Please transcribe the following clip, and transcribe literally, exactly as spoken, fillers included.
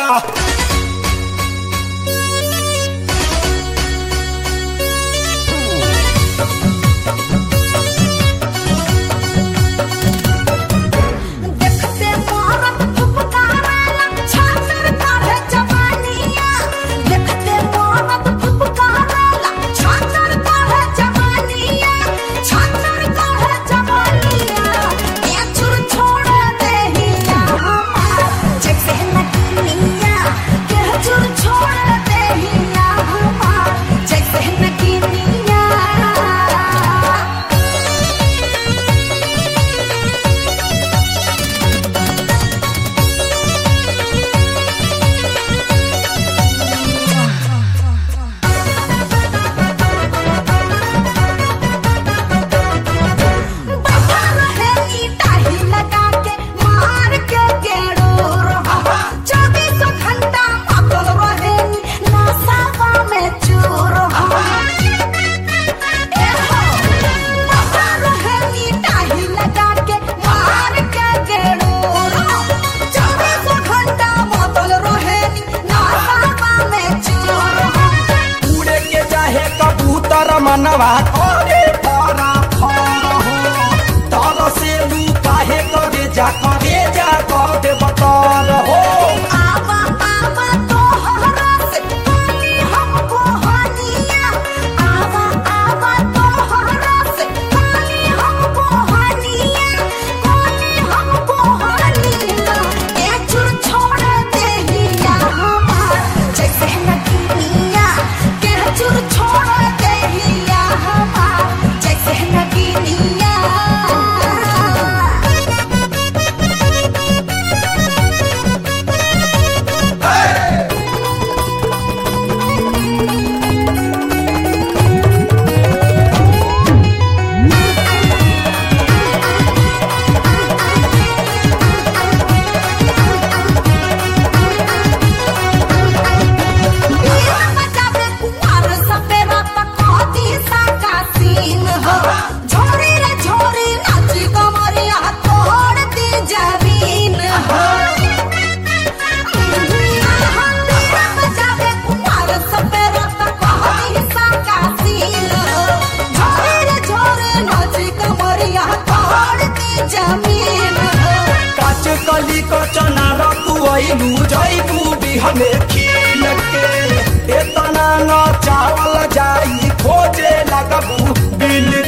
मनवा करे फरा फरा हो ताल से लू काहे करे जा करे जा करे बतर हो आवा आवा तोहरा से पानी हमको हानिया आवा आवा तोहरा से पानी हमको हानिया पानी हमको हानिया ये चुर छोड़ दे हिया हमार जैसे नगीनिया के चुर छोड़ दे हिया हमार जैसे नगीनिया कली को चनार तू आइलू जाइबू बिहने खिल के एतना न चावल जाई खोजे लगबू बिल